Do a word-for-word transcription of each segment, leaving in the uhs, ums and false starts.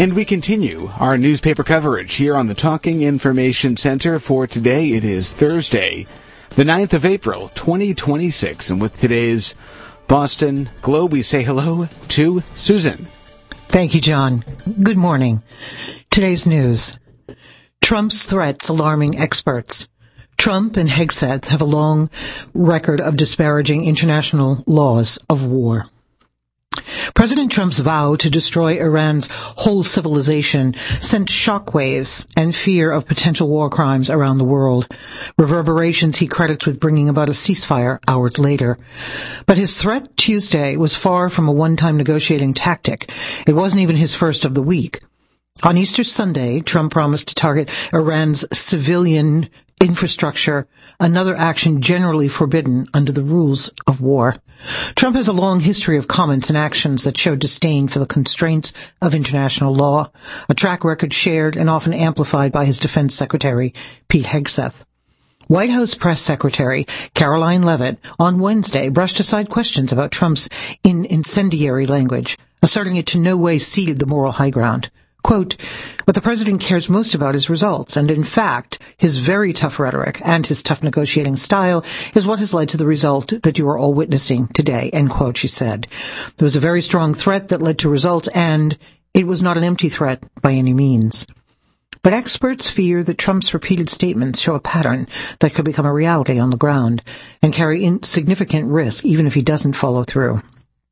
And we continue our newspaper coverage here on the Talking Information Center. For today, it is Thursday, the ninth of April, twenty twenty-six. And with today's Boston Globe, we say hello to Susan. Thank you, John. Good morning. Today's news. Trump's threats alarming experts. Trump and Hegseth have a long record of disparaging international laws of war. President Trump's vow to destroy Iran's whole civilization sent shockwaves and fear of potential war crimes around the world, reverberations he credits with bringing about a ceasefire hours later. But his threat Tuesday was far from a one-time negotiating tactic. It wasn't even his first of the week. On Easter Sunday, Trump promised to target Iran's civilian infrastructure, another action generally forbidden under the rules of war. Trump has a long history of comments and actions that show disdain for the constraints of international law, a track record shared and often amplified by his defense secretary, Pete Hegseth. White House Press Secretary Caroline Leavitt on Wednesday brushed aside questions about Trump's in incendiary language, asserting it to no way ceded the moral high ground. Quote, what the president cares most about is results, and in fact, his very tough rhetoric and his tough negotiating style is what has led to the result that you are all witnessing today, end quote, she said. There was a very strong threat that led to results, and it was not an empty threat by any means. But experts fear that Trump's repeated statements show a pattern that could become a reality on the ground and carry in significant risk even if he doesn't follow through.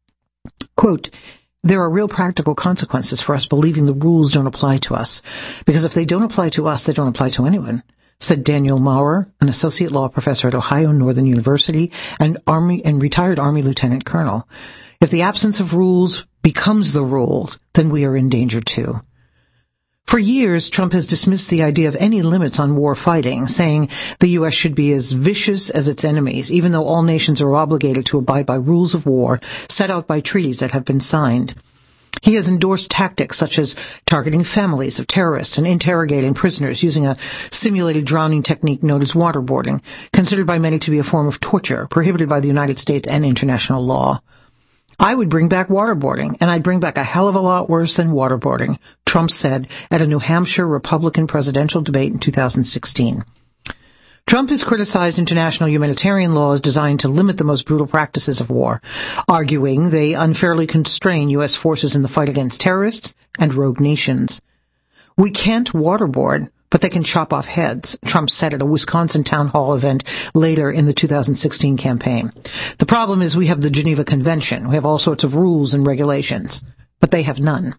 Quote, there are real practical consequences for us believing the rules don't apply to us, because if they don't apply to us, they don't apply to anyone, said Daniel Maurer, an associate law professor at Ohio Northern University and Army and retired Army lieutenant colonel. If the absence of rules becomes the rules, then we are in danger too. For years, Trump has dismissed the idea of any limits on war fighting, saying the U S should be as vicious as its enemies, even though all nations are obligated to abide by rules of war set out by treaties that have been signed. He has endorsed tactics such as targeting families of terrorists and interrogating prisoners using a simulated drowning technique known as waterboarding, considered by many to be a form of torture prohibited by the United States and international law. I would bring back waterboarding, and I'd bring back a hell of a lot worse than waterboarding, Trump said at a New Hampshire Republican presidential debate in two thousand sixteen. Trump has criticized international humanitarian laws designed to limit the most brutal practices of war, arguing they unfairly constrain U S forces in the fight against terrorists and rogue nations. We can't waterboard, but they can chop off heads, Trump said at a Wisconsin town hall event later in the two thousand sixteen campaign. The problem is we have the Geneva Convention. We have all sorts of rules and regulations, but they have none.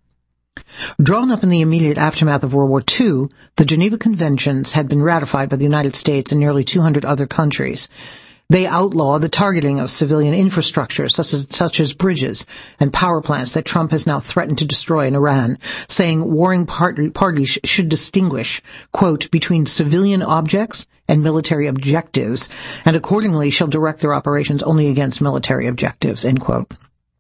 Drawn up in the immediate aftermath of World War Two, the Geneva Conventions had been ratified by the United States and nearly two hundred other countries. They outlaw the targeting of civilian infrastructure, such as, such as bridges and power plants that Trump has now threatened to destroy in Iran, saying warring part- parties should distinguish, quote, between civilian objects and military objectives, and accordingly shall direct their operations only against military objectives, end quote.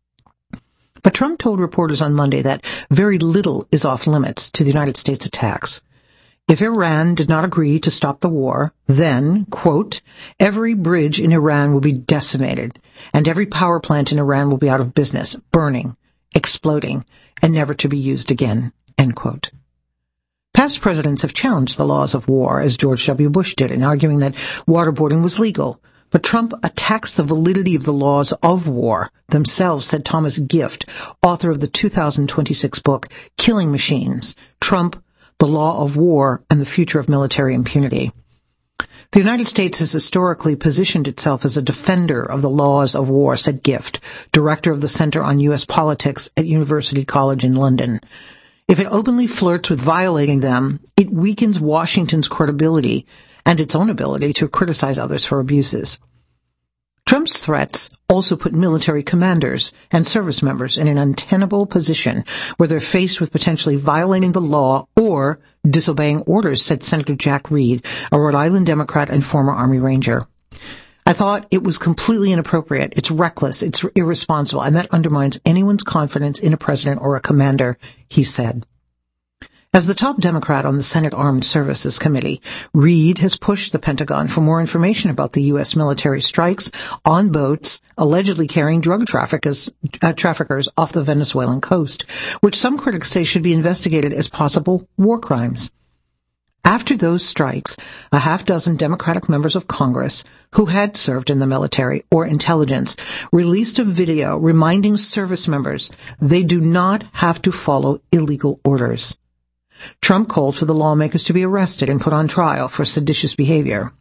But Trump told reporters on Monday that very little is off limits to the United States attacks. If Iran did not agree to stop the war, then, quote, every bridge in Iran will be decimated, and every power plant in Iran will be out of business, burning, exploding, and never to be used again, end quote. Past presidents have challenged the laws of war, as George W. Bush did, in arguing that waterboarding was legal. But Trump attacks the validity of the laws of war themselves, said Thomas Gift, author of the two thousand twenty-six book, Killing Machines, Trump, the Law of War, and the Future of Military Impunity. The United States has historically positioned itself as a defender of the laws of war, said Gift, director of the Center on U S Politics at University College in London. If it openly flirts with violating them, it weakens Washington's credibility and its own ability to criticize others for abuses. Trump's threats also put military commanders and service members in an untenable position where they're faced with potentially violating the law or disobeying orders, said Senator Jack Reed, a Rhode Island Democrat and former Army Ranger. I thought it was completely inappropriate. It's reckless. It's irresponsible. And that undermines anyone's confidence in a president or a commander, he said. As the top Democrat on the Senate Armed Services Committee, Reid has pushed the Pentagon for more information about the U S military strikes on boats allegedly carrying drug traffickers, uh, traffickers off the Venezuelan coast, which some critics say should be investigated as possible war crimes. After those strikes, a half dozen Democratic members of Congress who had served in the military or intelligence released a video reminding service members they do not have to follow illegal orders. Trump called for the lawmakers to be arrested and put on trial for seditious behavior.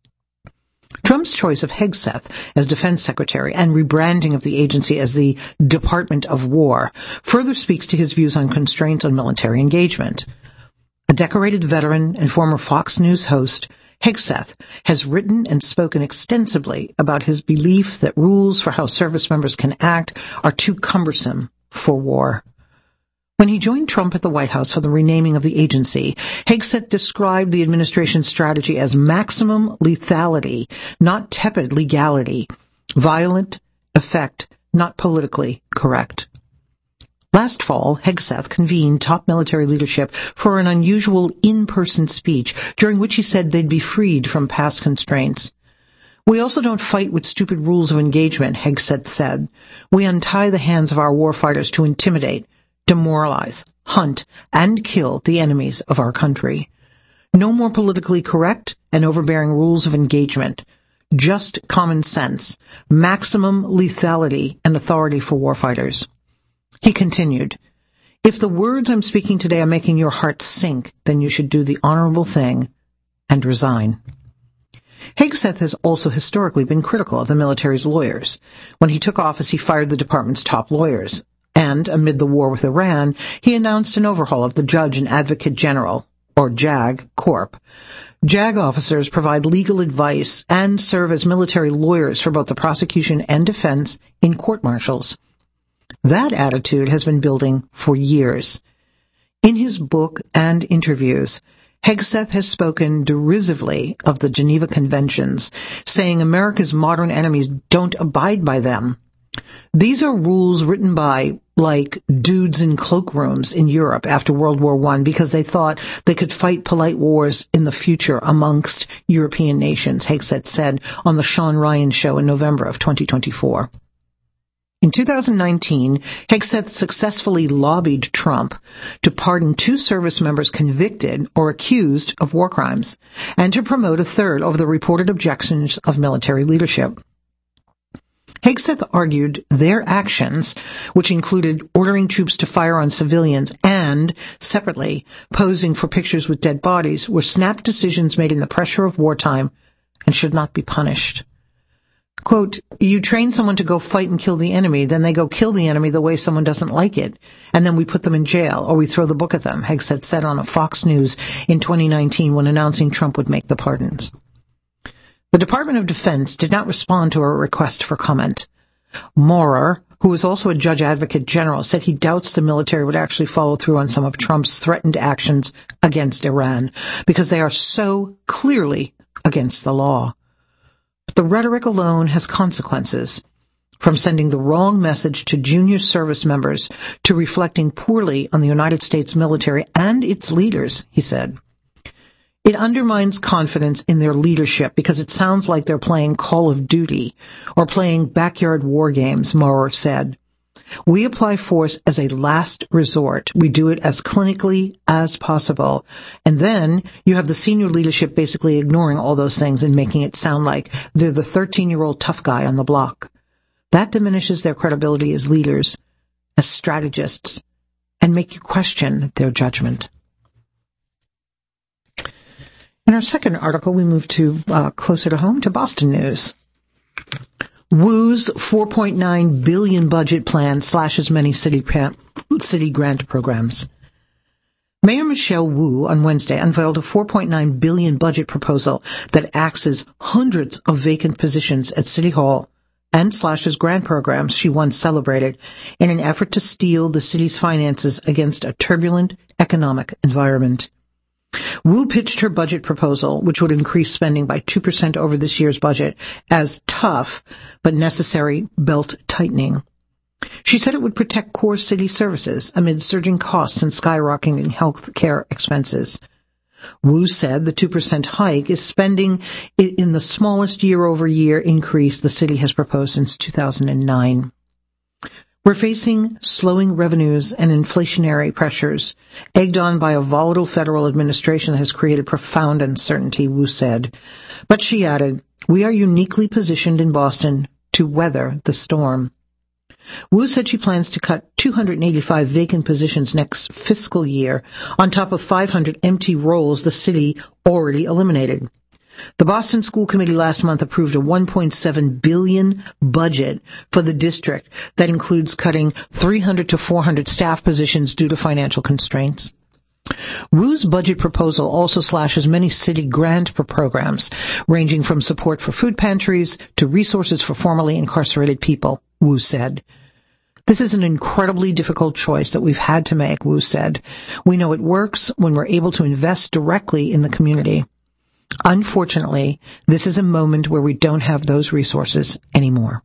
Trump's choice of Hegseth as defense secretary and rebranding of the agency as the Department of War further speaks to his views on constraints on military engagement. A decorated veteran and former Fox News host, Hegseth has written and spoken extensively about his belief that rules for how service members can act are too cumbersome for war. When he joined Trump at the White House for the renaming of the agency, Hegseth described the administration's strategy as maximum lethality, not tepid legality, violent effect, not politically correct. Last fall, Hegseth convened top military leadership for an unusual in-person speech, during which he said they'd be freed from past constraints. We also don't fight with stupid rules of engagement, Hegseth said. We untie the hands of our warfighters to intimidate, demoralize, hunt, and kill the enemies of our country. No more politically correct and overbearing rules of engagement. Just common sense, maximum lethality, and authority for warfighters. He continued, if the words I'm speaking today are making your heart sink, then you should do the honorable thing and resign. Hegseth has also historically been critical of the military's lawyers. When he took office, he fired the department's top lawyers. And, amid the war with Iran, he announced an overhaul of the Judge and Advocate General, or JAG, Corp. JAG officers provide legal advice and serve as military lawyers for both the prosecution and defense in court-martials. That attitude has been building for years. In his book and interviews, Hegseth has spoken derisively of the Geneva Conventions, saying America's modern enemies don't abide by them. These are rules written by, like, dudes in cloakrooms in Europe after World War One because they thought they could fight polite wars in the future amongst European nations, Hegseth said on the Sean Ryan Show in November of twenty twenty-four. In two thousand nineteen, Hegseth successfully lobbied Trump to pardon two service members convicted or accused of war crimes and to promote a third over the reported objections of military leadership. Hegseth argued their actions, which included ordering troops to fire on civilians and, separately, posing for pictures with dead bodies, were snap decisions made in the pressure of wartime and should not be punished. Quote, you train someone to go fight and kill the enemy, then they go kill the enemy the way someone doesn't like it, and then we put them in jail or we throw the book at them, Hegseth said on a Fox News in twenty nineteen when announcing Trump would make the pardons. The Department of Defense did not respond to a request for comment. Maurer, who is also a Judge Advocate General, said he doubts the military would actually follow through on some of Trump's threatened actions against Iran because they are so clearly against the law. But the rhetoric alone has consequences, from sending the wrong message to junior service members to reflecting poorly on the United States military and its leaders, he said. It undermines confidence in their leadership because it sounds like they're playing Call of Duty or playing backyard war games, Maurer said. We apply force as a last resort. We do it as clinically as possible. And then you have the senior leadership basically ignoring all those things and making it sound like they're the thirteen-year-old tough guy on the block. That diminishes their credibility as leaders, as strategists, and make you question their judgment. In our second article, we move to uh, closer to home, to Boston news. Wu's four point nine billion dollars budget plan slashes many city, pa- city grant programs. Mayor Michelle Wu on Wednesday unveiled a four point nine billion dollars budget proposal that axes hundreds of vacant positions at City Hall and slashes grant programs she once celebrated in an effort to steal the city's finances against a turbulent economic environment. Wu pitched her budget proposal, which would increase spending by two percent over this year's budget, as tough but necessary belt tightening. She said it would protect core city services amid surging costs and skyrocketing health care expenses. Wu said the two percent hike is spending in the smallest year-over-year increase the city has proposed since two thousand nine. We're facing slowing revenues and inflationary pressures, egged on by a volatile federal administration that has created profound uncertainty, Wu said. But she added, we are uniquely positioned in Boston to weather the storm. Wu said she plans to cut two hundred eighty-five vacant positions next fiscal year, on top of five hundred empty roles the city already eliminated. The Boston School Committee last month approved a one point seven billion dollars budget for the district that includes cutting three hundred to four hundred staff positions due to financial constraints. Wu's budget proposal also slashes many city grant programs, ranging from support for food pantries to resources for formerly incarcerated people, Wu said. This is an incredibly difficult choice that we've had to make, Wu said. We know it works when we're able to invest directly in the community. Unfortunately, this is a moment where we don't have those resources anymore.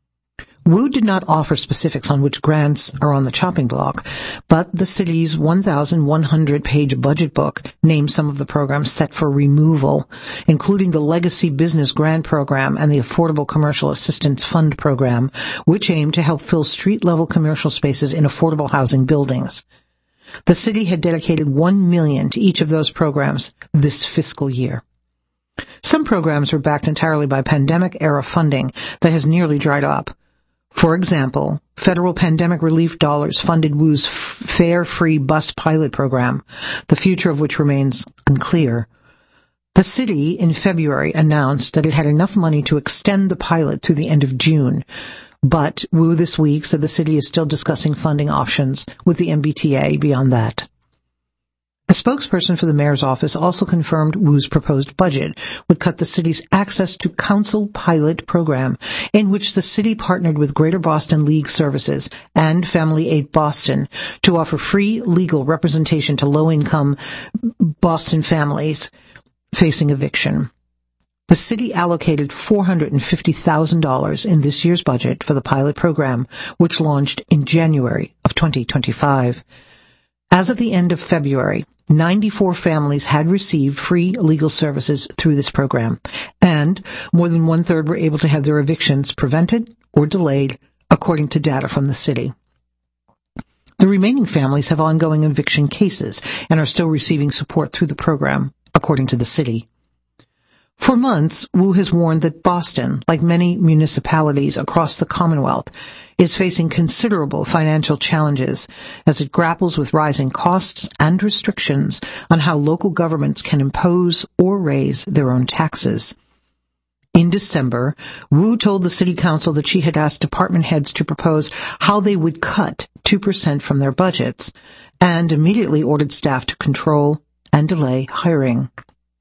Wu did not offer specifics on which grants are on the chopping block, but the city's one thousand one hundred page budget book named some of the programs set for removal, including the Legacy Business Grant Program and the Affordable Commercial Assistance Fund Program, which aim to help fill street-level commercial spaces in affordable housing buildings. The city had dedicated one million dollars to each of those programs this fiscal year. Some programs were backed entirely by pandemic-era funding that has nearly dried up. For example, federal pandemic relief dollars funded Wu's fare-free bus pilot program, the future of which remains unclear. The city, in February, announced that it had enough money to extend the pilot through the end of June, but Wu this week said the city is still discussing funding options with the M B T A beyond that. A spokesperson for the mayor's office also confirmed Wu's proposed budget would cut the city's Access to Counsel pilot program, in which the city partnered with Greater Boston League Services and Family Aid Boston to offer free legal representation to low-income Boston families facing eviction. The city allocated four hundred fifty thousand dollars in this year's budget for the pilot program, which launched in January of twenty twenty-five. As of the end of February, ninety-four families had received free legal services through this program, and more than one-third were able to have their evictions prevented or delayed, according to data from the city. The remaining families have ongoing eviction cases and are still receiving support through the program, according to the city. For months, Wu has warned that Boston, like many municipalities across the Commonwealth, is facing considerable financial challenges as it grapples with rising costs and restrictions on how local governments can impose or raise their own taxes. In December, Wu told the city council that she had asked department heads to propose how they would cut two percent from their budgets, and immediately ordered staff to control and delay hiring.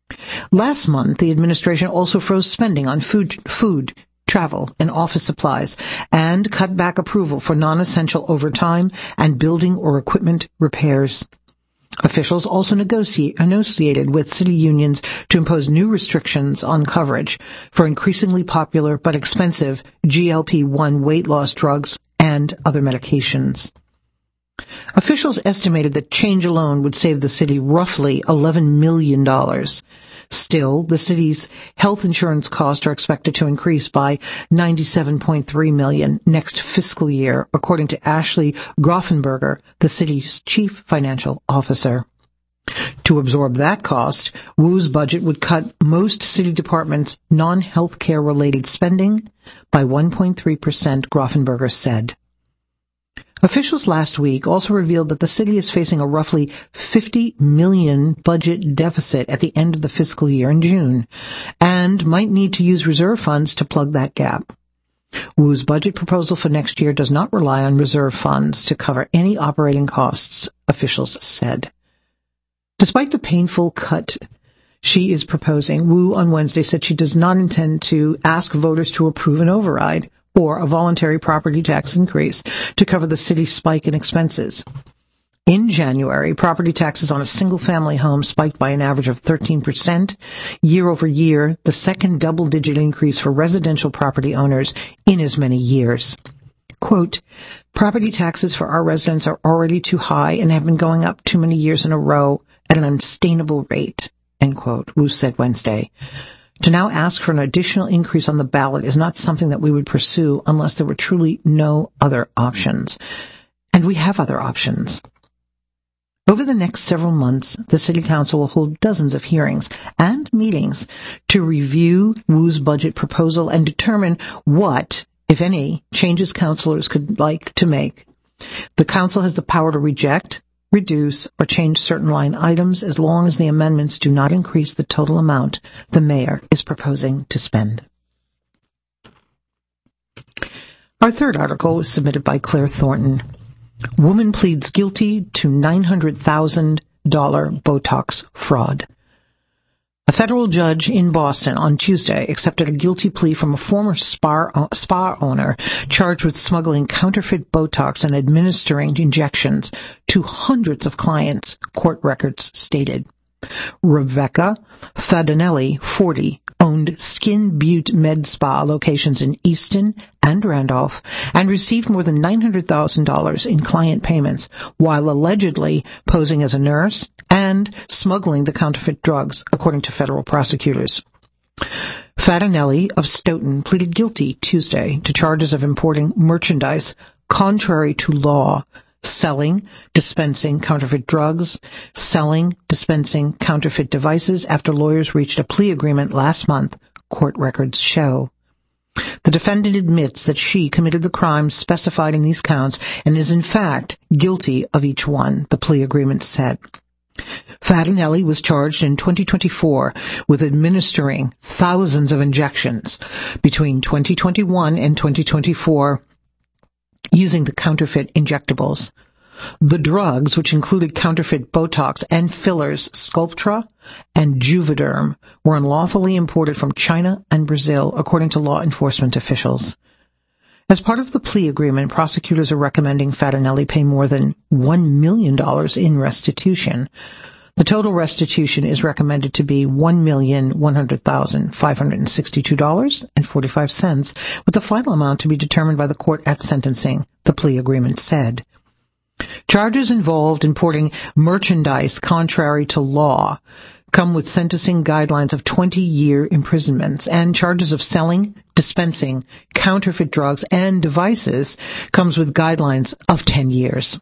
Last month, the administration also froze spending on food, food, travel, and office supplies, and cut back approval for non-essential overtime and building or equipment repairs. Officials also negotiate, negotiated with city unions to impose new restrictions on coverage for increasingly popular but expensive G L P one weight loss drugs and other medications. Officials estimated that change alone would save the city roughly eleven million dollars. Still, the city's health insurance costs are expected to increase by ninety-seven point three million dollars next fiscal year, according to Ashley Grofenberger, the city's chief financial officer. To absorb that cost, Wu's budget would cut most city departments' non-health care related spending by one point three percent, Grofenberger said. Officials last week also revealed that the city is facing a roughly fifty million dollars budget deficit at the end of the fiscal year in June, and might need to use reserve funds to plug that gap. Wu's budget proposal for next year does not rely on reserve funds to cover any operating costs, officials said. Despite the painful cut she is proposing, Wu on Wednesday said she does not intend to ask voters to approve an override or a voluntary property tax increase to cover the city's spike in expenses. In January, property taxes on a single-family home spiked by an average of thirteen percent year over year, the second double-digit increase for residential property owners in as many years. Quote, property taxes for our residents are already too high and have been going up too many years in a row at an unsustainable rate, end quote, Wu said Wednesday. To now ask for an additional increase on the ballot is not something that we would pursue unless there were truly no other options. And we have other options. Over the next several months, the City Council will hold dozens of hearings and meetings to review Wu's budget proposal and determine what, if any, changes councillors could like to make. The council has the power to reject, reduce, or change certain line items as long as the amendments do not increase the total amount the mayor is proposing to spend. Our third article was submitted by Claire Thornton. Woman pleads guilty to nine hundred thousand dollars Botox fraud. A federal judge in Boston on Tuesday accepted a guilty plea from a former spa, spa owner charged with smuggling counterfeit Botox and administering injections to hundreds of clients, court records stated. Rebecca Fadinelli, forty, owned Skin Butte Med Spa locations in Easton and Randolph and received more than nine hundred thousand dollars in client payments while allegedly posing as a nurse and smuggling the counterfeit drugs, according to federal prosecutors. Fadinelli of Stoughton pleaded guilty Tuesday to charges of importing merchandise contrary to law, selling, dispensing counterfeit drugs, selling, dispensing counterfeit devices after lawyers reached a plea agreement last month, court records show. The defendant admits that she committed the crimes specified in these counts and is in fact guilty of each one, the plea agreement said. Fadinelli was charged in twenty twenty-four with administering thousands of injections between twenty twenty-one and twenty twenty-four using the counterfeit injectables. The drugs, which included counterfeit Botox and fillers Sculptra and Juvederm, were unlawfully imported from China and Brazil, according to law enforcement officials. As part of the plea agreement, prosecutors are recommending Fadinelli pay more than one million dollars in restitution. The total restitution is recommended to be one million one hundred thousand five hundred sixty-two dollars and forty-five cents, with the final amount to be determined by the court at sentencing, the plea agreement said. Charges involved importing merchandise contrary to law come with sentencing guidelines of twenty-year imprisonments, and charges of selling, dispensing counterfeit drugs and devices comes with guidelines of ten years.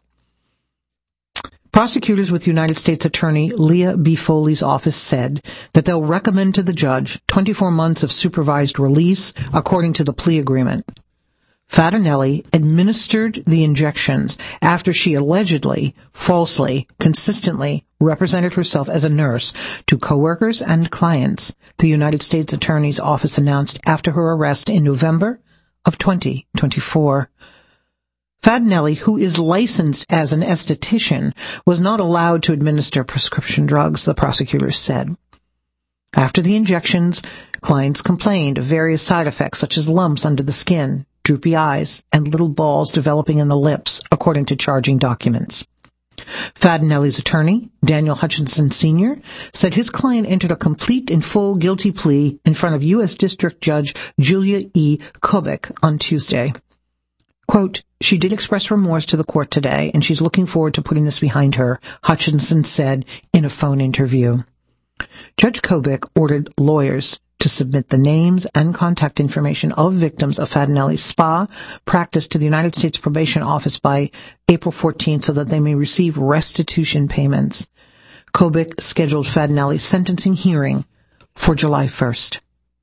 Prosecutors with United States Attorney Leah B. Foley's office said that they'll recommend to the judge twenty-four months of supervised release, according to the plea agreement. Fadinelli administered the injections after she allegedly, falsely, consistently represented herself as a nurse to coworkers and clients, the United States Attorney's office announced after her arrest in November of twenty twenty-four. Fadinelli, who is licensed as an esthetician, was not allowed to administer prescription drugs, the prosecutors said. After the injections, clients complained of various side effects such as lumps under the skin, droopy eyes, and little balls developing in the lips, according to charging documents. Fadinelli's attorney, Daniel Hutchinson Senior, said his client entered a complete and full guilty plea in front of U S District Judge Julia E. Kobik on Tuesday. Quote, she did express remorse to the court today, and she's looking forward to putting this behind her, Hutchinson said in a phone interview. Judge Kobik ordered lawyers to submit the names and contact information of victims of Fadinelli's spa practice to the United States Probation Office by April fourteenth so that they may receive restitution payments. Kobik scheduled Fadinelli's sentencing hearing for July first.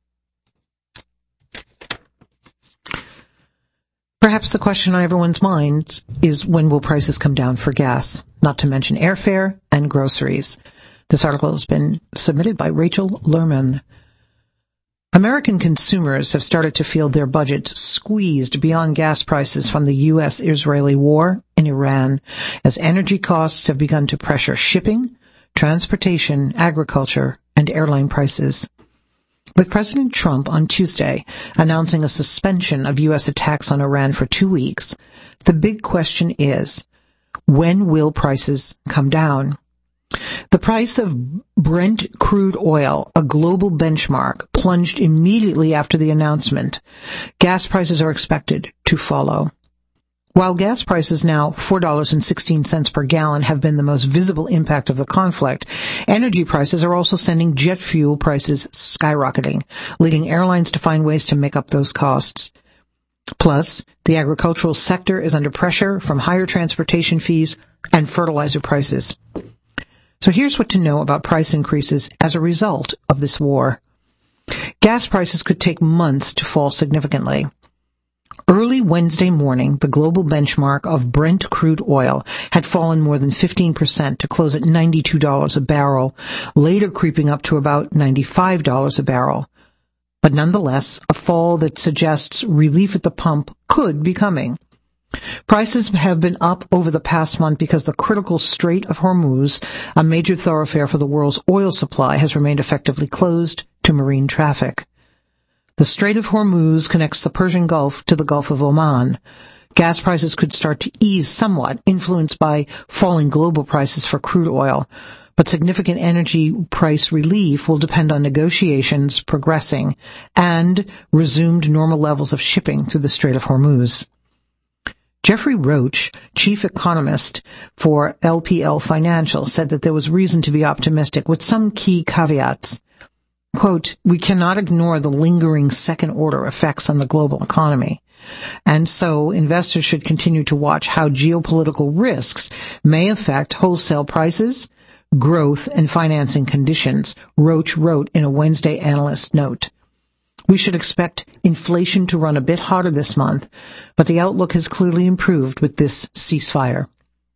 Perhaps the question on everyone's mind is, when will prices come down for gas, not to mention airfare and groceries? This article has been submitted by Rachel Lerman. American consumers have started to feel their budgets squeezed beyond gas prices from the U S Israeli war in Iran, as energy costs have begun to pressure shipping, transportation, agriculture, and airline prices. With President Trump on Tuesday announcing a suspension of U S attacks on Iran for two weeks, the big question is, when will prices come down? The price of Brent crude oil, a global benchmark, plunged immediately after the announcement. Gas prices are expected to follow. While gas prices, now four dollars and sixteen cents per gallon, have been the most visible impact of the conflict, energy prices are also sending jet fuel prices skyrocketing, leading airlines to find ways to make up those costs. Plus, the agricultural sector is under pressure from higher transportation fees and fertilizer prices. So here's what to know about price increases as a result of this war. Gas prices could take months to fall significantly. Early Wednesday morning, the global benchmark of Brent crude oil had fallen more than fifteen percent to close at ninety-two dollars a barrel, later creeping up to about ninety-five dollars a barrel. But nonetheless, a fall that suggests relief at the pump could be coming. Prices have been up over the past month because the critical Strait of Hormuz, a major thoroughfare for the world's oil supply, has remained effectively closed to marine traffic. The Strait of Hormuz connects the Persian Gulf to the Gulf of Oman. Gas prices could start to ease somewhat, influenced by falling global prices for crude oil. But significant energy price relief will depend on negotiations progressing and resumed normal levels of shipping through the Strait of Hormuz. Jeffrey Roach, chief economist for L P L Financial, said that there was reason to be optimistic, with some key caveats. Quote, "We cannot ignore the lingering second-order effects on the global economy. And so investors should continue to watch how geopolitical risks may affect wholesale prices, growth, and financing conditions," Roach wrote in a Wednesday analyst note. "We should expect inflation to run a bit hotter this month, but the outlook has clearly improved with this ceasefire."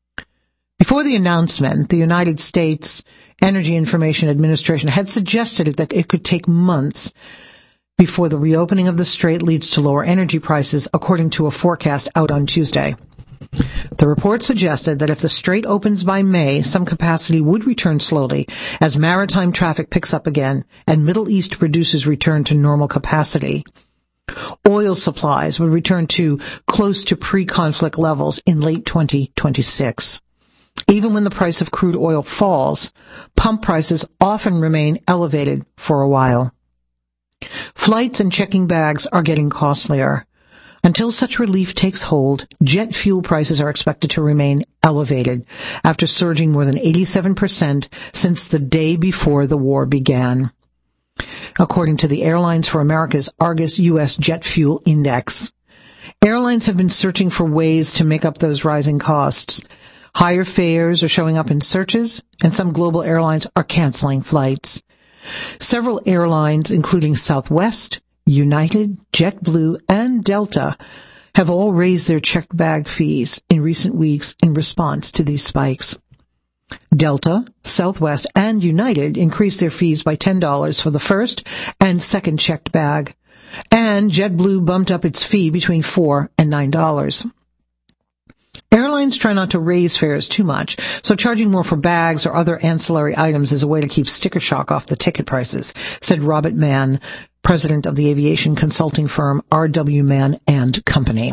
Before the announcement, the United States Energy Information Administration had suggested that it could take months before the reopening of the strait leads to lower energy prices, according to a forecast out on Tuesday. The report suggested that if the strait opens by May, some capacity would return slowly as maritime traffic picks up again and Middle East producers return to normal capacity. Oil supplies would return to close to pre-conflict levels in late twenty twenty-six. Even when the price of crude oil falls, pump prices often remain elevated for a while. Flights and checking bags are getting costlier. Until such relief takes hold, jet fuel prices are expected to remain elevated after surging more than eighty-seven percent since the day before the war began, according to the Airlines for America's Argus U S Jet Fuel Index. Airlines have been searching for ways to make up those rising costs. Higher fares are showing up in searches, and some global airlines are canceling flights. Several airlines, including Southwest, United, JetBlue, and Delta, have all raised their checked bag fees in recent weeks in response to these spikes. Delta, Southwest, and United increased their fees by ten dollars for the first and second checked bag, and JetBlue bumped up its fee between four dollars and nine dollars. Airlines try not to raise fares too much, so charging more for bags or other ancillary items is a way to keep sticker shock off the ticket prices, said Robert Mann, president of the aviation consulting firm R W Mann and Company.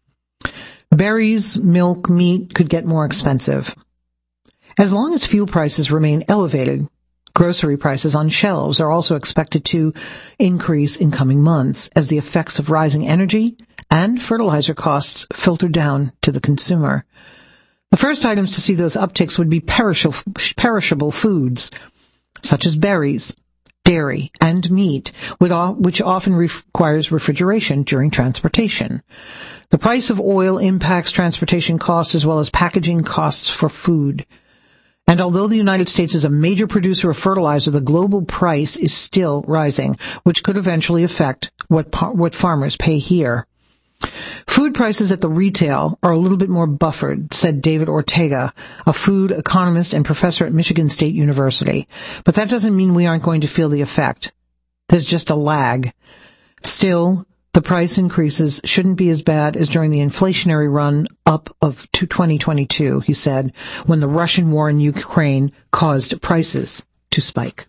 Berries, milk, meat could get more expensive. As long as fuel prices remain elevated, grocery prices on shelves are also expected to increase in coming months as the effects of rising energy and fertilizer costs filter down to the consumer. The first items to see those upticks would be perishable, perishable foods, such as berries, dairy, and meat, which often requires refrigeration during transportation. The price of oil impacts transportation costs as well as packaging costs for food. And although the United States is a major producer of fertilizer, the global price is still rising, which could eventually affect what what farmers pay here. Food prices at the retail are a little bit more buffered, said David Ortega, a food economist and professor at Michigan State University. But that doesn't mean we aren't going to feel the effect. There's just a lag. Still, the price increases shouldn't be as bad as during the inflationary run up of twenty twenty-two, he said, when the Russian war in Ukraine caused prices to spike.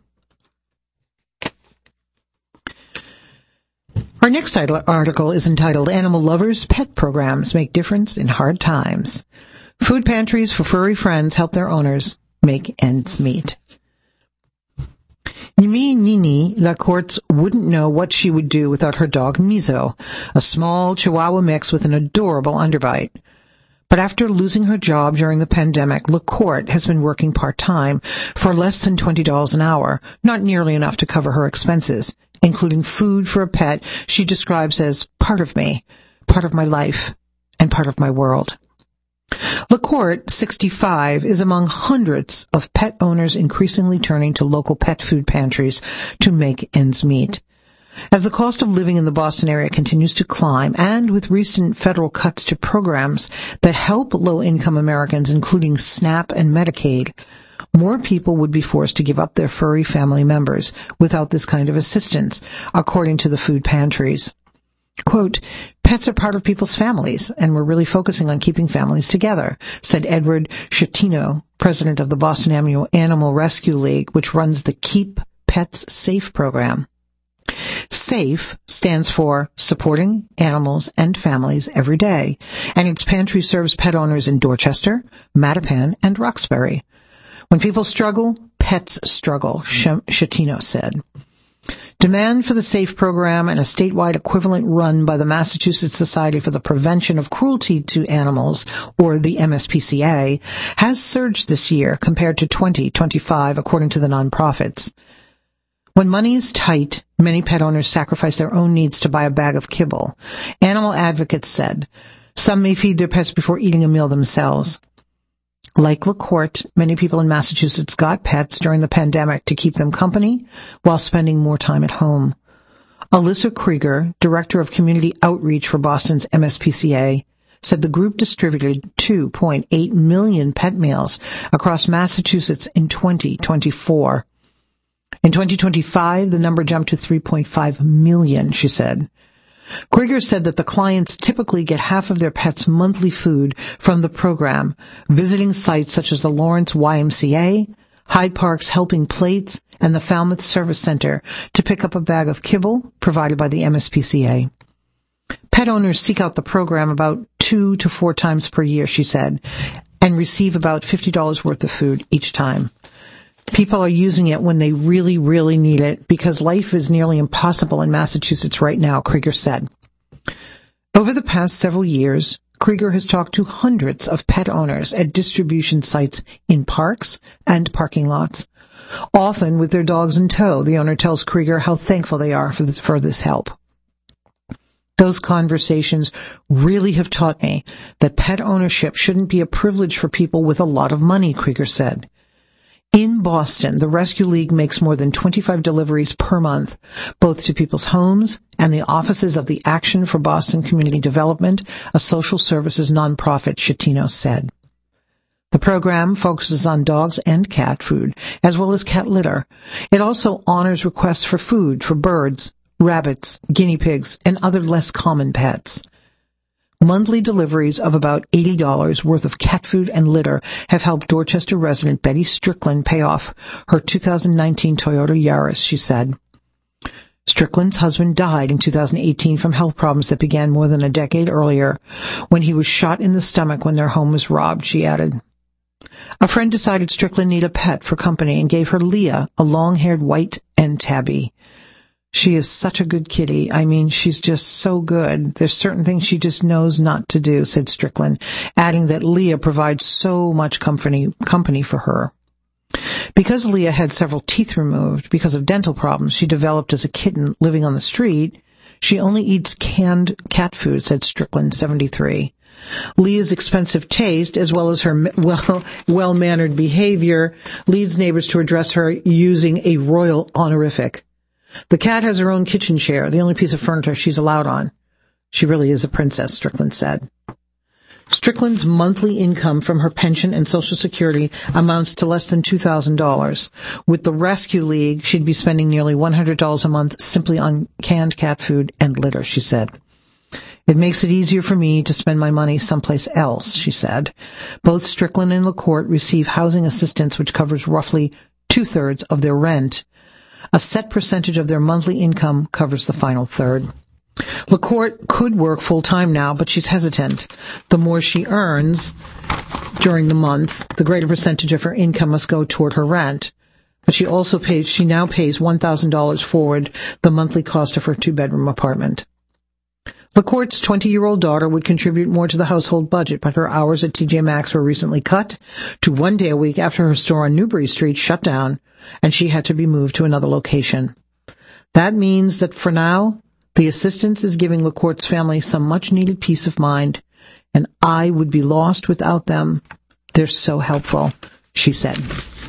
Our next article is entitled, Animal Lovers' Pet Programs Make Difference in Hard Times. Food pantries for furry friends help their owners make ends meet. Nimi Nini Lacourte wouldn't know what she would do without her dog Mizo, a small Chihuahua mix with an adorable underbite. But after losing her job during the pandemic, LaCourte has been working part-time for less than twenty dollars an hour, not nearly enough to cover her expenses, including food for a pet she describes as part of me, part of my life, and part of my world. LaCourte, sixty-five, is among hundreds of pet owners increasingly turning to local pet food pantries to make ends meet. As the cost of living in the Boston area continues to climb, and with recent federal cuts to programs that help low-income Americans, including SNAP and Medicaid, more people would be forced to give up their furry family members without this kind of assistance, according to the food pantries. Quote, pets are part of people's families, and we're really focusing on keeping families together, said Edward Schettino, president of the Boston Animal Rescue League, which runs the Keep Pets Safe program. SAFE stands for Supporting Animals and Families Every Day, and its pantry serves pet owners in Dorchester, Mattapan, and Roxbury. When people struggle, pets struggle, Schettino said. Demand for the SAFE program and a statewide equivalent run by the Massachusetts Society for the Prevention of Cruelty to Animals, or the M S P C A, has surged this year compared to twenty twenty-five, according to the nonprofits. When money is tight, many pet owners sacrifice their own needs to buy a bag of kibble. Animal advocates said some may feed their pets before eating a meal themselves. Like LaCourte, many people in Massachusetts got pets during the pandemic to keep them company while spending more time at home. Alyssa Krieger, director of community outreach for Boston's M S P C A, said the group distributed two point eight million pet meals across Massachusetts in twenty twenty-four. In twenty twenty-five, the number jumped to three point five million, she said. Krieger said that the clients typically get half of their pets' monthly food from the program, visiting sites such as the Lawrence Y M C A, Hyde Park's Helping Plates, and the Falmouth Service Center to pick up a bag of kibble provided by the M S P C A. Pet owners seek out the program about two to four times per year, she said, and receive about fifty dollars worth of food each time. People are using it when they really, really need it because life is nearly impossible in Massachusetts right now, Krieger said. Over the past several years, Krieger has talked to hundreds of pet owners at distribution sites in parks and parking lots. Often with their dogs in tow, the owner tells Krieger how thankful they are for this, for this help. Those conversations really have taught me that pet ownership shouldn't be a privilege for people with a lot of money, Krieger said. In Boston, the Rescue League makes more than twenty-five deliveries per month, both to people's homes and the offices of the Action for Boston Community Development, a social services nonprofit, Schettino said. The program focuses on dogs and cat food, as well as cat litter. It also honors requests for food for birds, rabbits, guinea pigs, and other less common pets. Monthly deliveries of about eighty dollars worth of cat food and litter have helped Dorchester resident Betty Strickland pay off her two thousand nineteen Toyota Yaris, she said. Strickland's husband died in two thousand eighteen from health problems that began more than a decade earlier when he was shot in the stomach when their home was robbed, she added. A friend decided Strickland needed a pet for company and gave her Leah, a long-haired white and tabby. She is such a good kitty. I mean, she's just so good. There's certain things she just knows not to do, said Strickland, adding that Leah provides so much company, company for her. Because Leah had several teeth removed because of dental problems she developed as a kitten living on the street, she only eats canned cat food, said Strickland, seventy-three. Leah's expensive taste, as well as her well, well-mannered behavior, leads neighbors to address her using a royal honorific. The cat has her own kitchen chair, the only piece of furniture she's allowed on. She really is a princess, Strickland said. Strickland's monthly income from her pension and Social Security amounts to less than two thousand dollars. With the Rescue League, she'd be spending nearly one hundred dollars a month simply on canned cat food and litter, she said. It makes it easier for me to spend my money someplace else, she said. Both Strickland and LaCourte receive housing assistance, which covers roughly two-thirds of their rent. A set percentage of their monthly income covers the final third. LaCourte could work full-time now, but she's hesitant. The more she earns during the month, the greater percentage of her income must go toward her rent. But she also pays, she now pays one thousand dollars forward, the monthly cost of her two-bedroom apartment. LaCourte's twenty-year-old daughter would contribute more to the household budget, but her hours at T J Maxx were recently cut to one day a week after her store on Newbury Street shut down, and she had to be moved to another location. That means that for now, the assistance is giving LaCourte's family some much-needed peace of mind, and I would be lost without them. They're so helpful, she said.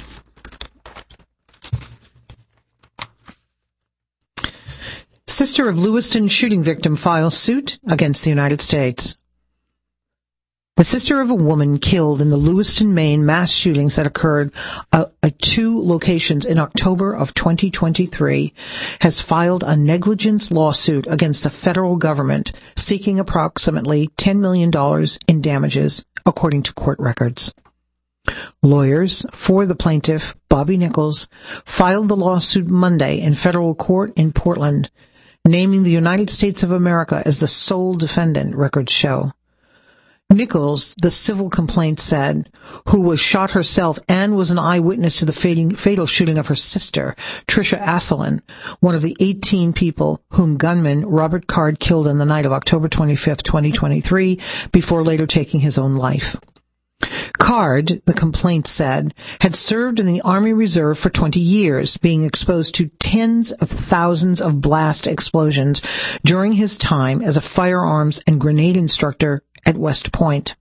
Sister of Lewiston shooting victim files suit against the United States. The sister of a woman killed in the Lewiston, Maine mass shootings that occurred uh, at two locations in October of twenty twenty-three has filed a negligence lawsuit against the federal government seeking approximately ten million dollars in damages, according to court records. Lawyers for the plaintiff, Bobby Nichols, filed the lawsuit Monday in federal court in Portland, naming the United States of America as the sole defendant, records show. Nichols, the civil complaint said, who was shot herself and was an eyewitness to the fatal shooting of her sister, Tricia Asselin, one of the eighteen people whom gunman Robert Card killed on the night of October twenty-fifth, twenty twenty-three, before later taking his own life. Card, the complaint said, had served in the Army Reserve for twenty years, being exposed to tens of thousands of blast explosions during his time as a firearms and grenade instructor at West Point.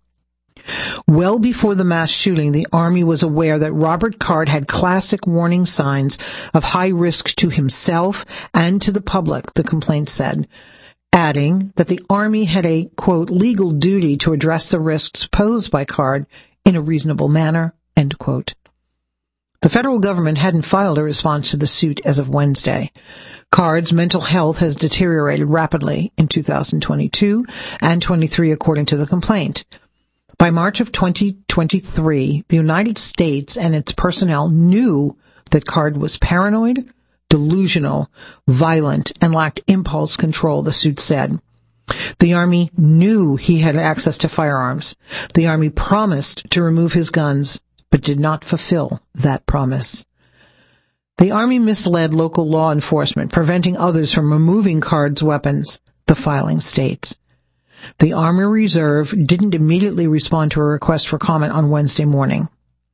Well before the mass shooting, the Army was aware that Robert Card had classic warning signs of high risk to himself and to the public, the complaint said, adding that the Army had a, quote, legal duty to address the risks posed by Card in a reasonable manner, end quote. The federal government hadn't filed a response to the suit as of Wednesday. Card's mental health has deteriorated rapidly in two thousand twenty-two and twenty-three, according to the complaint. By March of twenty twenty-three, the United States and its personnel knew that Card was paranoid, delusional, violent, and lacked impulse control, the suit said. The Army knew he had access to firearms. The Army promised to remove his guns, but did not fulfill that promise. The Army misled local law enforcement, preventing others from removing Card's weapons, the filing states. The Army Reserve didn't immediately respond to a request for comment on Wednesday morning.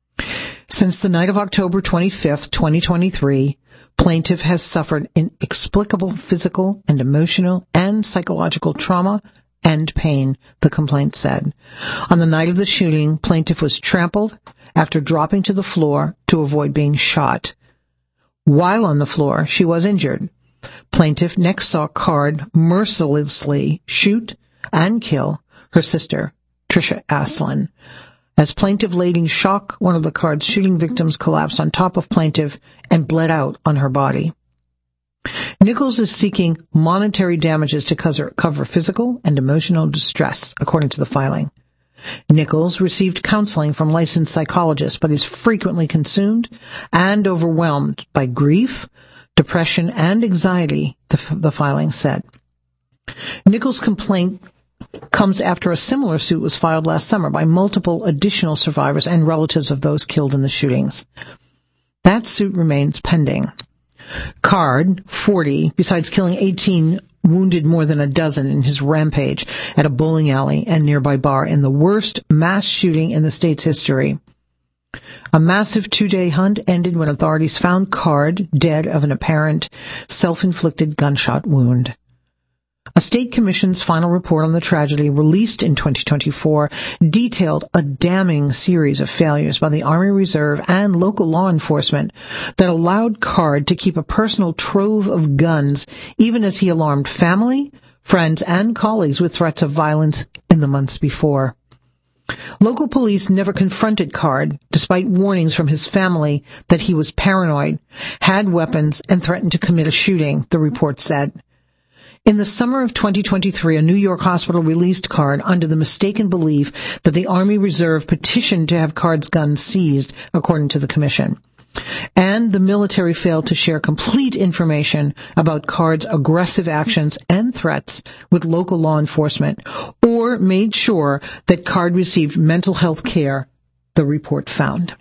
Since the night of October twenty-fifth, twenty twenty-three, plaintiff has suffered inexplicable physical and emotional and psychological trauma and pain, the complaint said. On the night of the shooting, plaintiff was trampled after dropping to the floor to avoid being shot. While on the floor, she was injured. Plaintiff next saw Card mercilessly shoot and kill her sister, Tricia Asselin. As plaintiff laid in shock, one of the Card's shooting victims collapsed on top of plaintiff and bled out on her body. Nichols is seeking monetary damages to cover physical and emotional distress, according to the filing. Nichols received counseling from licensed psychologists, but is frequently consumed and overwhelmed by grief, depression, and anxiety, the, the filing said. Nichols' complaint comes after a similar suit was filed last summer by multiple additional survivors and relatives of those killed in the shootings. That suit remains pending. Card, forty, besides killing eighteen, wounded more than a dozen in his rampage at a bowling alley and nearby bar in the worst mass shooting in the state's history. A massive two-day hunt ended when authorities found Card dead of an apparent self-inflicted gunshot wound. A state commission's final report on the tragedy, released in twenty twenty-four, detailed a damning series of failures by the Army Reserve and local law enforcement that allowed Card to keep a personal trove of guns, even as he alarmed family, friends, and colleagues with threats of violence in the months before. Local police never confronted Card, despite warnings from his family that he was paranoid, had weapons, and threatened to commit a shooting, the report said. In the summer of twenty twenty-three, a New York hospital released Card under the mistaken belief that the Army Reserve petitioned to have Card's guns seized, according to the commission. And the military failed to share complete information about Card's aggressive actions and threats with local law enforcement, or made sure that Card received mental health care, the report found.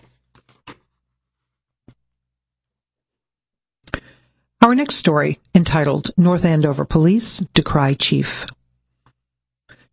Our next story, entitled North Andover Police Decry Chief.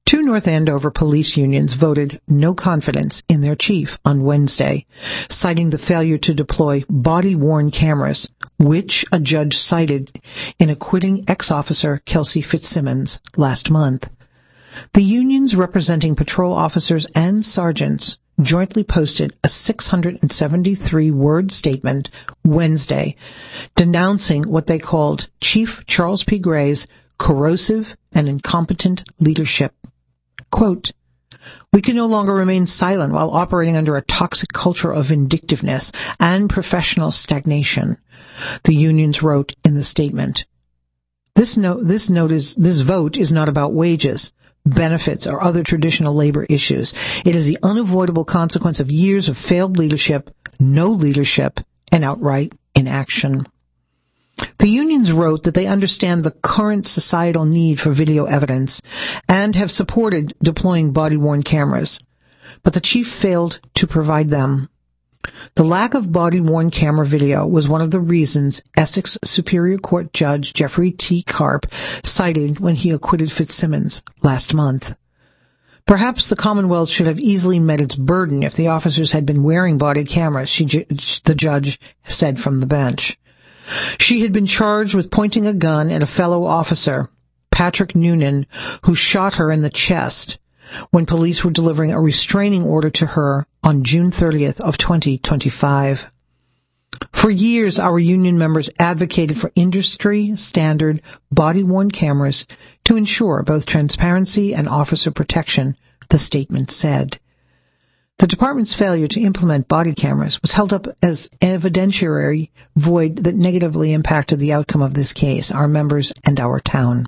Two North Andover police unions voted no confidence in their chief on Wednesday, citing the failure to deploy body-worn cameras, which a judge cited in acquitting ex-officer Kelsey Fitzsimmons last month. The unions representing patrol officers and sergeants jointly posted a six hundred seventy-three word statement Wednesday denouncing what they called Chief Charles P. Gray's corrosive and incompetent leadership. Quote, "We can no longer remain silent while operating under a toxic culture of vindictiveness and professional stagnation," the unions wrote in the statement. This note, this note is, this vote is not about wages, benefits, or other traditional labor issues. It is the unavoidable consequence of years of failed leadership, no leadership, and outright inaction. The unions wrote that they understand the current societal need for video evidence and have supported deploying body-worn cameras, but the chief failed to provide them. The lack of body-worn camera video was one of the reasons Essex Superior Court Judge Jeffrey T. Karp cited when he acquitted Fitzsimmons last month. Perhaps the Commonwealth should have easily met its burden if the officers had been wearing body cameras, she, the judge said from the bench. She had been charged with pointing a gun at a fellow officer, Patrick Noonan, who shot her in the chest when police were delivering a restraining order to her on June thirtieth of twenty twenty-five. For years, our union members advocated for industry-standard body-worn cameras to ensure both transparency and officer protection, the statement said. The department's failure to implement body cameras was held up as evidentiary void that negatively impacted the outcome of this case, our members, and our town.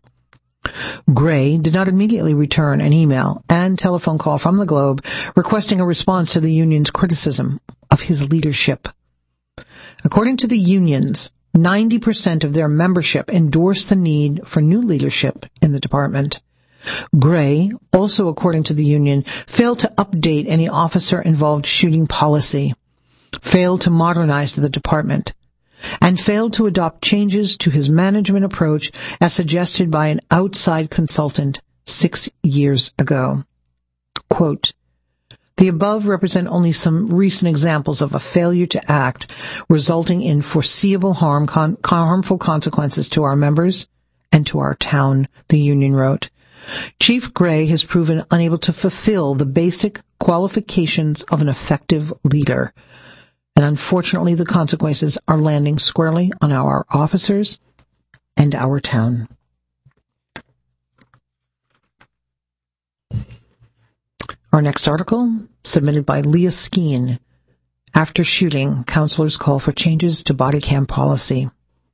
Gray did not immediately return an email and telephone call from the Globe requesting a response to the union's criticism of his leadership. According to the unions, ninety percent of their membership endorsed the need for new leadership in the department. Gray, also according to the union, failed to update any officer-involved shooting policy, failed to modernize the department, and failed to adopt changes to his management approach as suggested by an outside consultant six years ago. Quote, "The above represent only some recent examples of a failure to act, resulting in foreseeable harm, con- harmful consequences to our members and to our town," the union wrote. Chief Gray has proven unable to fulfill the basic qualifications of an effective leader, and unfortunately the consequences are landing squarely on our officers and our town. Our next article, submitted by Leah Skeen. After shooting, counselors call for changes to body cam policy.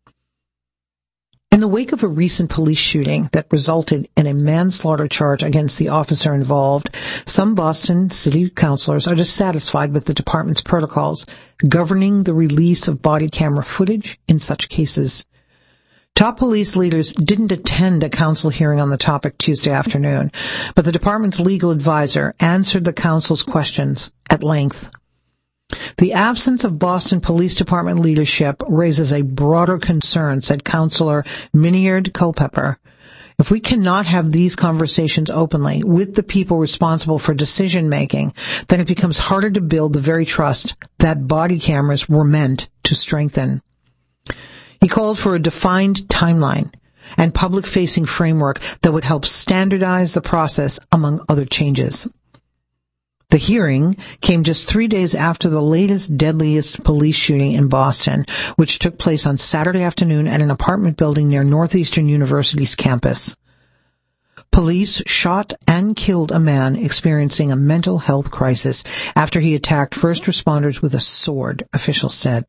In the wake of a recent police shooting that resulted in a manslaughter charge against the officer involved, some Boston city councilors are dissatisfied with the department's protocols governing the release of body camera footage in such cases. Top police leaders didn't attend a council hearing on the topic Tuesday afternoon, but the department's legal advisor answered the council's questions at length. The absence of Boston Police Department leadership raises a broader concern, said Councilor Miniard Culpepper. If we cannot have these conversations openly with the people responsible for decision-making, then it becomes harder to build the very trust that body cameras were meant to strengthen. He called for a defined timeline and public-facing framework that would help standardize the process, among other changes. The hearing came just three days after the latest, deadliest police shooting in Boston, which took place on Saturday afternoon at an apartment building near Northeastern University's campus. Police shot and killed a man experiencing a mental health crisis after he attacked first responders with a sword, officials said.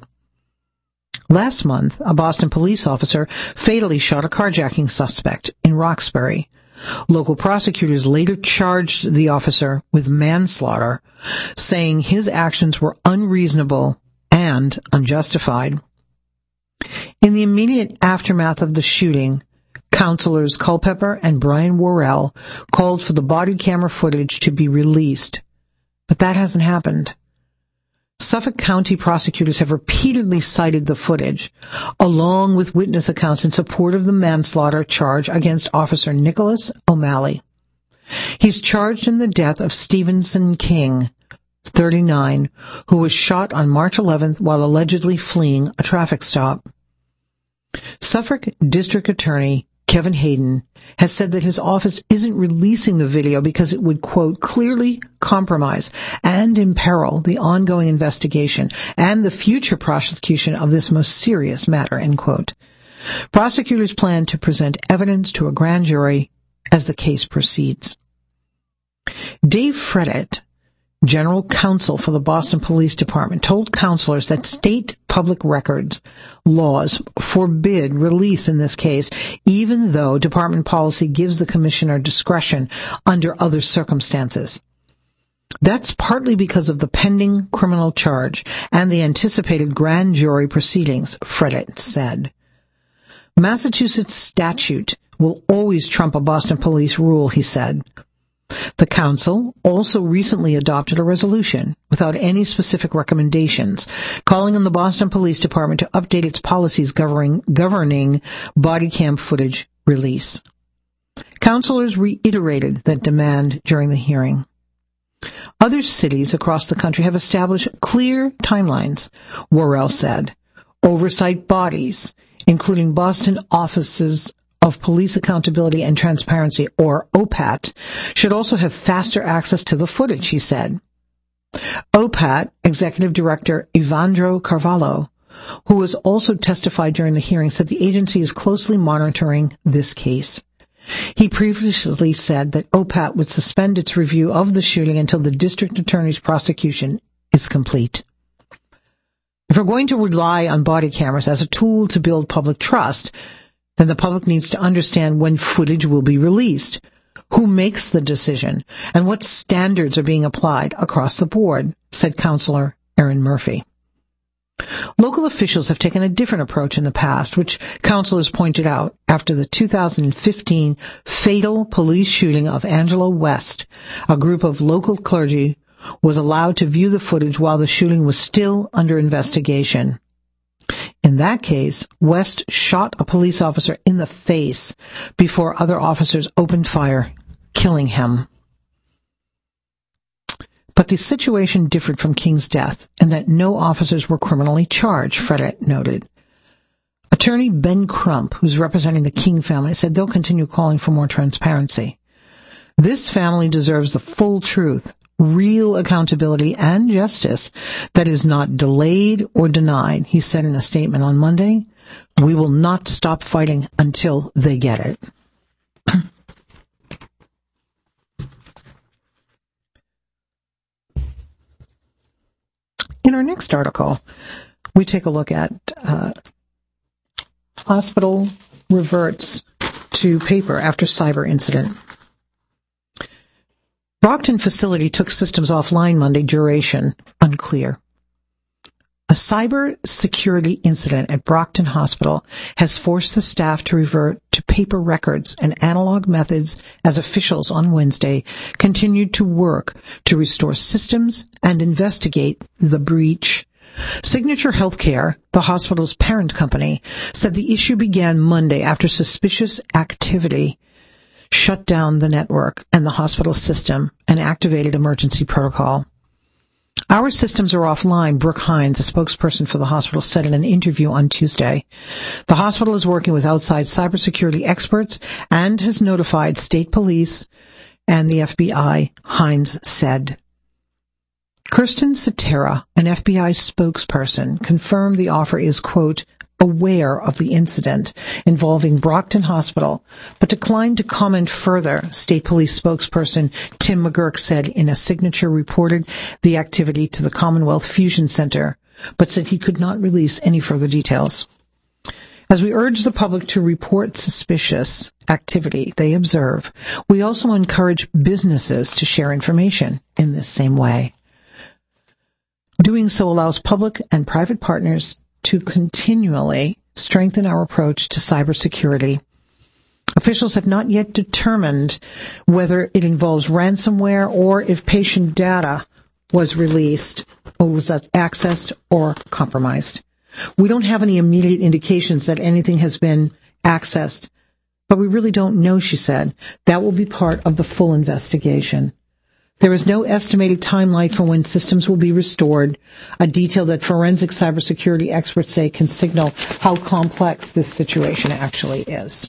Last month, a Boston police officer fatally shot a carjacking suspect in Roxbury. Local prosecutors later charged the officer with manslaughter, saying his actions were unreasonable and unjustified. In the immediate aftermath of the shooting, Councilors Culpepper and Brian Worrell called for the body camera footage to be released, but that hasn't happened. Suffolk County prosecutors have repeatedly cited the footage, along with witness accounts in support of the manslaughter charge against Officer Nicholas O'Malley. He's charged in the death of Stevenson King, thirty-nine, who was shot on March eleventh while allegedly fleeing a traffic stop. Suffolk District Attorney Kevin Hayden has said that his office isn't releasing the video because it would, quote, clearly compromise and imperil the ongoing investigation and the future prosecution of this most serious matter, end quote. Prosecutors plan to present evidence to a grand jury as the case proceeds. Dave Fredette, General Counsel for the Boston Police Department, told counselors that state public records laws forbid release in this case, even though department policy gives the commissioner discretion under other circumstances. That's partly because of the pending criminal charge and the anticipated grand jury proceedings, Fredette said. Massachusetts statute will always trump a Boston police rule, he said. The council also recently adopted a resolution without any specific recommendations, calling on the Boston Police Department to update its policies governing, governing body cam footage release. Councilors reiterated that demand during the hearing. Other cities across the country have established clear timelines, Worrell said. Oversight bodies, including Boston offices of Police Accountability and Transparency, or O P A T, should also have faster access to the footage, he said. O P A T Executive Director Evandro Carvalho, who has also testified during the hearing, said the agency is closely monitoring this case. He previously said that O P A T would suspend its review of the shooting until the district attorney's prosecution is complete. If we're going to rely on body cameras as a tool to build public trust, then the public needs to understand when footage will be released, who makes the decision, and what standards are being applied across the board, said Councillor Erin Murphy. Local officials have taken a different approach in the past, which councillors pointed out after the two thousand fifteen fatal police shooting of Angela West. A group of local clergy was allowed to view the footage while the shooting was still under investigation. In that case, West shot a police officer in the face before other officers opened fire, killing him. But the situation differed from King's death in that no officers were criminally charged, Fredette noted. Attorney Ben Crump, who's representing the King family, said they'll continue calling for more transparency. This family deserves the full truth, real accountability and justice that is not delayed or denied, he said in a statement on Monday. We will not stop fighting until they get it. In our next article, we take a look at uh, hospital reverts to paper after cyber incident. Brockton facility took systems offline Monday, duration unclear. A cyber security incident at Brockton Hospital has forced the staff to revert to paper records and analog methods as officials on Wednesday continued to work to restore systems and investigate the breach. Signature Healthcare, the hospital's parent company, said the issue began Monday after suspicious activity shut down the network and the hospital system and activated emergency protocol. Our systems are offline, Brooke Hines, a spokesperson for the hospital, said in an interview on Tuesday. The hospital is working with outside cybersecurity experts and has notified state police and the F B I, Hines said. Kirsten Satera, an F B I spokesperson, confirmed the offer is, quote, aware of the incident involving Brockton Hospital, but declined to comment further, State Police spokesperson Tim McGurk said in a signature reported the activity to the Commonwealth Fusion Center, but said he could not release any further details. As we urge the public to report suspicious activity they observe, we also encourage businesses to share information in this same way. Doing so allows public and private partners to continually strengthen our approach to cybersecurity. Officials have not yet determined whether it involves ransomware or if patient data was released or was accessed or compromised. We don't have any immediate indications that anything has been accessed, But we really don't know, she said. That will be part of the full investigation. There is no estimated timeline for when systems will be restored, a detail that forensic cybersecurity experts say can signal how complex this situation actually is.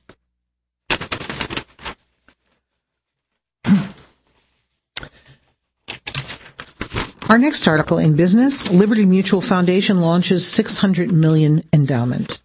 Our next article in business, Liberty Mutual Foundation launches six hundred million dollars endowment.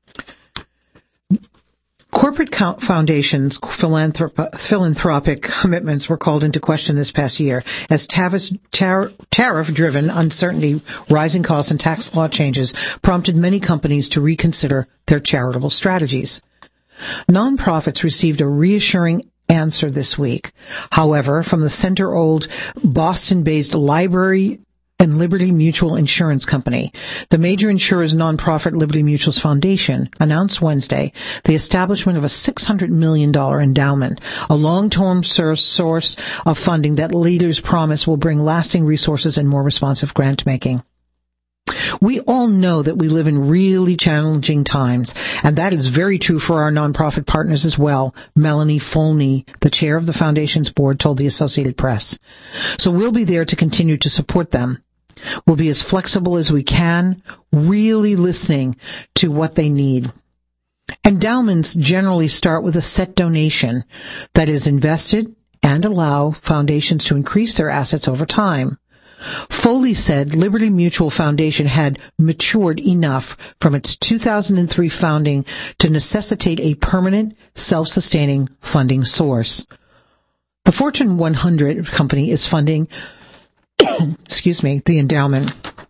Corporate foundations' philanthrop- philanthropic commitments were called into question this past year as tar- tariff-driven uncertainty, rising costs, and tax law changes prompted many companies to reconsider their charitable strategies. Nonprofits received a reassuring answer this week. However, from the center-old Boston-based Library and Liberty Mutual Insurance Company, the major insurer's nonprofit Liberty Mutual's Foundation announced Wednesday the establishment of a six hundred million dollars endowment, a long-term source of funding that leaders promise will bring lasting resources and more responsive grant-making. We all know that we live in really challenging times, and that is very true for our nonprofit partners as well, Melanie Folney, the chair of the Foundation's board, told the Associated Press. So we'll be there to continue to support them. We'll be as flexible as we can, really listening to what they need. Endowments generally start with a set donation that is invested and allow foundations to increase their assets over time. Foley said Liberty Mutual Foundation had matured enough from its two thousand three founding to necessitate a permanent, self-sustaining funding source. The Fortune one hundred company is funding, excuse me, the endowment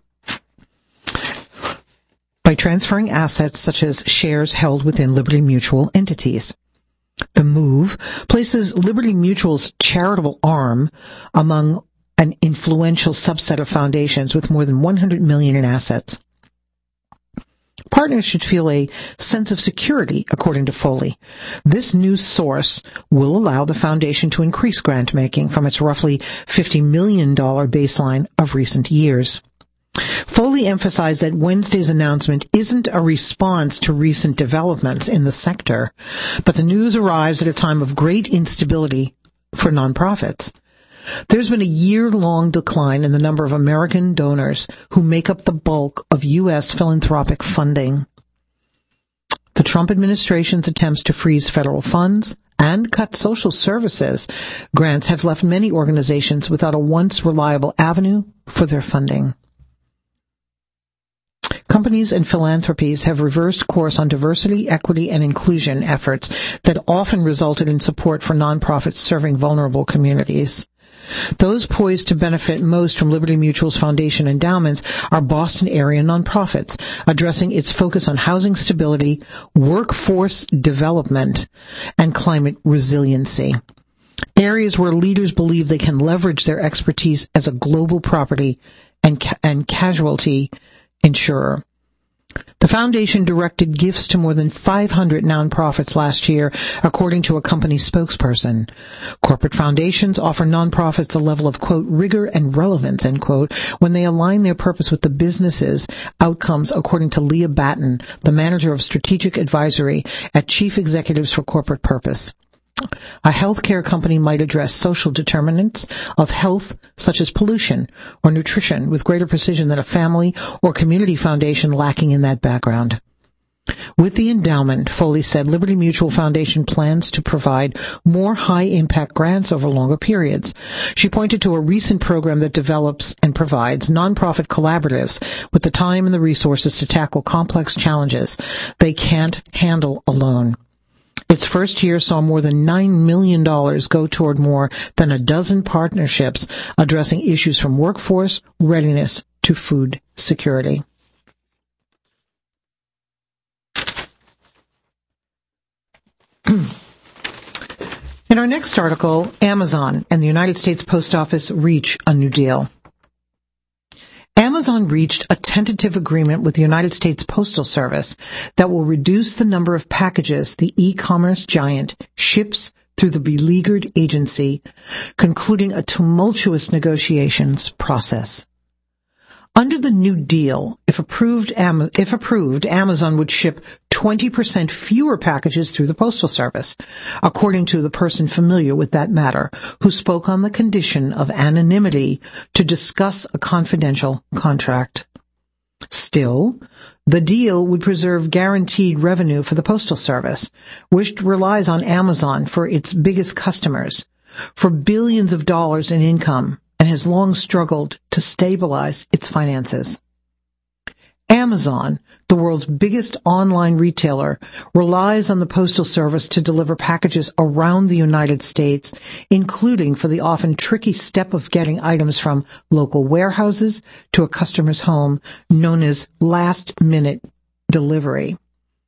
by transferring assets such as shares held within Liberty Mutual entities. The move places Liberty Mutual's charitable arm among an influential subset of foundations with more than one hundred million dollars in assets. Partners should feel a sense of security, according to Foley. This new source will allow the foundation to increase grant making from its roughly fifty million dollars baseline of recent years. Foley emphasized that Wednesday's announcement isn't a response to recent developments in the sector, but the news arrives at a time of great instability for nonprofits. There's been a year-long decline in the number of American donors who make up the bulk of U S philanthropic funding. The Trump administration's attempts to freeze federal funds and cut social services grants have left many organizations without a once reliable avenue for their funding. Companies and philanthropies have reversed course on diversity, equity, and inclusion efforts that often resulted in support for nonprofits serving vulnerable communities. Those poised to benefit most from Liberty Mutual's foundation endowments are Boston area nonprofits, addressing its focus on housing stability, workforce development, and climate resiliency. Areas where leaders believe they can leverage their expertise as a global property and, ca- and casualty insurer. The foundation directed gifts to more than five hundred nonprofits last year, according to a company spokesperson. Corporate foundations offer nonprofits a level of, quote, rigor and relevance, end quote, when they align their purpose with the business's outcomes, according to Leah Batten, the manager of strategic advisory at Chief Executives for Corporate Purpose. A healthcare company might address social determinants of health, such as pollution or nutrition, with greater precision than a family or community foundation lacking in that background. With the endowment, Foley said, Liberty Mutual Foundation plans to provide more high-impact grants over longer periods. She pointed to a recent program that develops and provides nonprofit collaboratives with the time and the resources to tackle complex challenges they can't handle alone. Its first year saw more than nine million dollars go toward more than a dozen partnerships addressing issues from workforce readiness to food security. In our next article, Amazon and the United States Post Office reach a new deal. Amazon reached a tentative agreement with the United States Postal Service that will reduce the number of packages the e-commerce giant ships through the beleaguered agency, concluding a tumultuous negotiations process. Under the new deal, if approved, if approved, Amazon would ship twenty percent fewer packages through the Postal Service, according to the person familiar with that matter, who spoke on the condition of anonymity to discuss a confidential contract. Still, the deal would preserve guaranteed revenue for the Postal Service, which relies on Amazon for its biggest customers, for billions of dollars in income, and has long struggled to stabilize its finances. Amazon, the world's biggest online retailer, relies on the Postal Service to deliver packages around the United States, including for the often tricky step of getting items from local warehouses to a customer's home, known as last-minute delivery.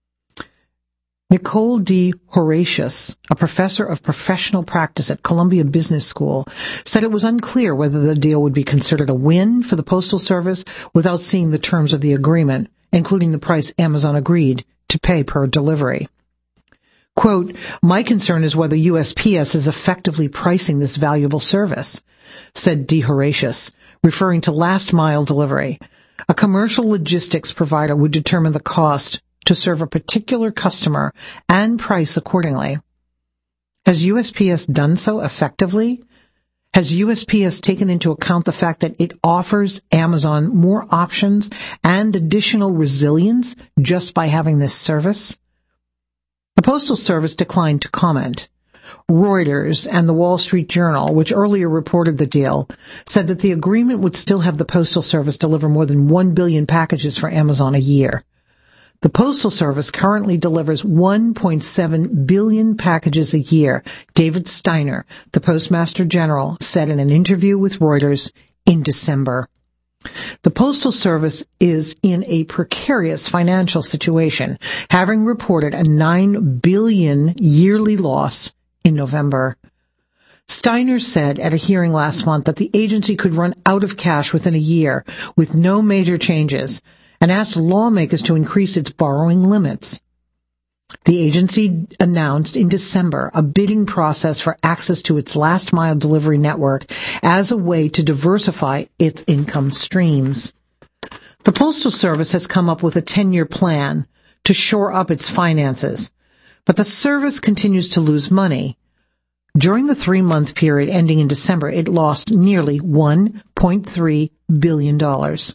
Nicole D. Horatius, a professor of professional practice at Columbia Business School, said it was unclear whether the deal would be considered a win for the Postal Service without seeing the terms of the agreement, including the price Amazon agreed to pay per delivery. Quote, "My concern is whether U S P S is effectively pricing this valuable service," said D. Horatius, referring to last-mile delivery. A commercial logistics provider would determine the cost to serve a particular customer and price accordingly. Has U S P S done so effectively? Has U S P S taken into account the fact that it offers Amazon more options and additional resilience just by having this service? The Postal Service declined to comment. Reuters and the Wall Street Journal, which earlier reported the deal, said that the agreement would still have the Postal Service deliver more than one billion packages for Amazon a year. The Postal Service currently delivers one point seven billion packages a year, David Steiner, the Postmaster General, said in an interview with Reuters in December. The Postal Service is in a precarious financial situation, having reported a nine billion dollars yearly loss in November. Steiner said at a hearing last month that the agency could run out of cash within a year with no major changes, and asked lawmakers to increase its borrowing limits. The agency announced in December a bidding process for access to its last-mile delivery network as a way to diversify its income streams. The Postal Service has come up with a ten-year plan to shore up its finances, but the service continues to lose money. During the three-month period ending in December, it lost nearly one point three billion dollars.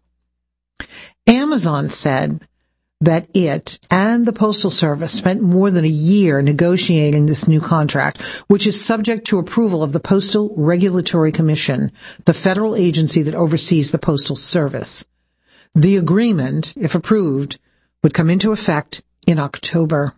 Amazon said that it and the Postal Service spent more than a year negotiating this new contract, which is subject to approval of the Postal Regulatory Commission, the federal agency that oversees the Postal Service. The agreement, if approved, would come into effect in October.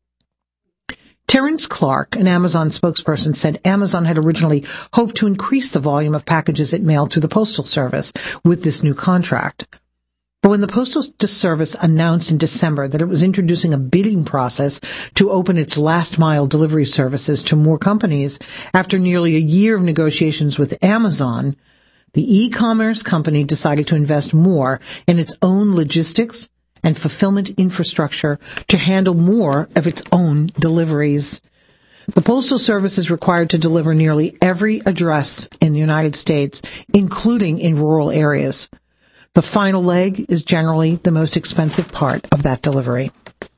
Terrence Clark, an Amazon spokesperson, said Amazon had originally hoped to increase the volume of packages it mailed through the Postal Service with this new contract. But when the Postal Service announced in December that it was introducing a bidding process to open its last-mile delivery services to more companies, after nearly a year of negotiations with Amazon, the e-commerce company decided to invest more in its own logistics and fulfillment infrastructure to handle more of its own deliveries. The Postal Service is required to deliver nearly every address in the United States, including in rural areas. The final leg is generally the most expensive part of that delivery.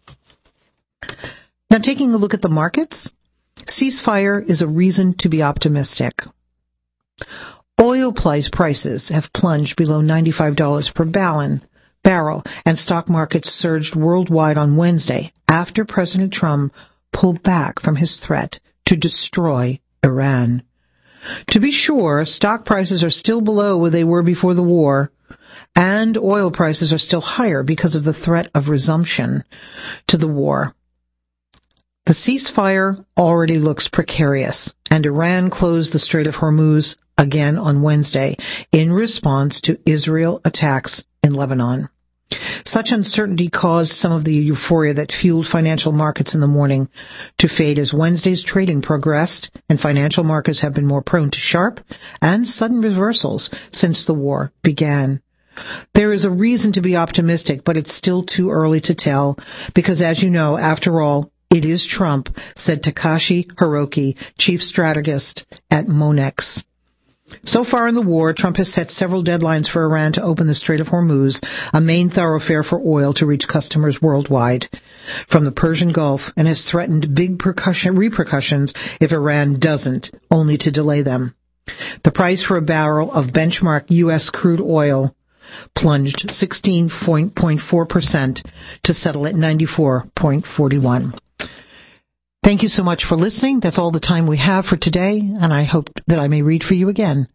Now, taking a look at the markets, ceasefire is a reason to be optimistic. Oil prices have plunged below ninety-five dollars per barrel, and stock markets surged worldwide on Wednesday after President Trump pulled back from his threat to destroy Iran. To be sure, stock prices are still below where they were before the war, and oil prices are still higher because of the threat of resumption to the war. The ceasefire already looks precarious, and Iran closed the Strait of Hormuz again on Wednesday in response to Israel attacks in Lebanon. Such uncertainty caused some of the euphoria that fueled financial markets in the morning to fade as Wednesday's trading progressed, and financial markets have been more prone to sharp and sudden reversals since the war began. There is a reason to be optimistic, but it's still too early to tell, because as you know, after all, it is Trump, said Takashi Hiroki, chief strategist at Monex. So far in the war, Trump has set several deadlines for Iran to open the Strait of Hormuz, a main thoroughfare for oil to reach customers worldwide from the Persian Gulf, and has threatened big percussion, repercussions if Iran doesn't, only to delay them. The price for a barrel of benchmark U S crude oil plunged sixteen point four percent to settle at ninety-four point four one. Thank you so much for listening. That's all the time we have for today, and I hope that I may read for you again